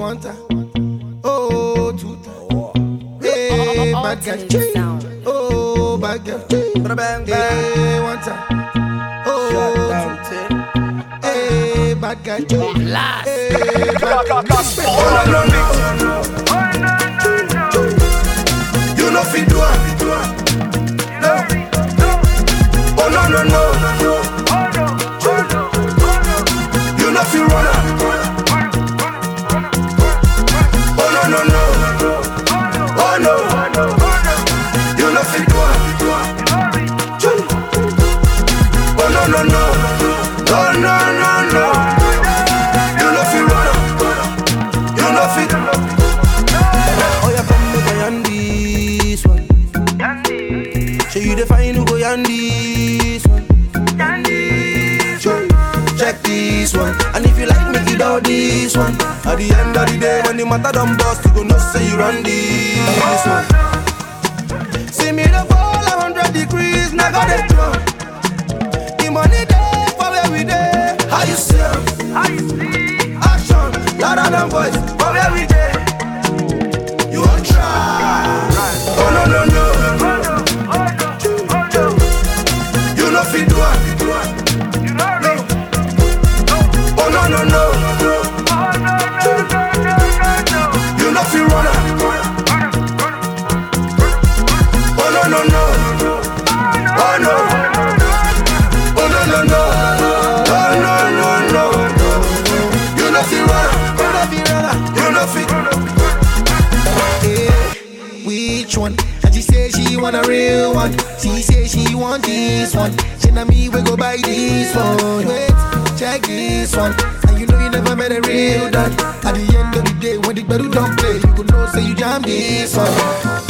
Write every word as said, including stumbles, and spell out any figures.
one time. Oh, two time. Hey, bad girl. Oh, bad girl. Hey, one time. Oh, two time. Hey, bad girl. Last. Hey, bad girl. Oh, no, no, no. You know fit do it. No. Oh, no, no, no. You know fit run it. Oh, no, no, no. Oh, no. You know fit do it. Oh, no, no, no. Oh, no, no, no. You know fit run it. You know fit. Oh, yeah, come make a yarn this one. So you define who go yarn this one. Check this one. And if you like me, you do this one. At the end of the day, when the matter done bust, you go know say you run this one. See me the fall a hundred degrees, now got it drunk. The money there for where we there. How you see? How you see? Action, louder than voice for where we there. You won't try. Oh no no no. You know fit do it. Oh no no no. You know fit run it. Oh no no no. Oh no. Oh no no no. Oh no no no. You know fit run it. You know fit. Hey, which one? And she say she want a real one. She say she want this one. She and me we go buy this one. Wait, check this one. And you know you never met a real done. At the end of the day, when the battle don't play, you go know say you jam this one.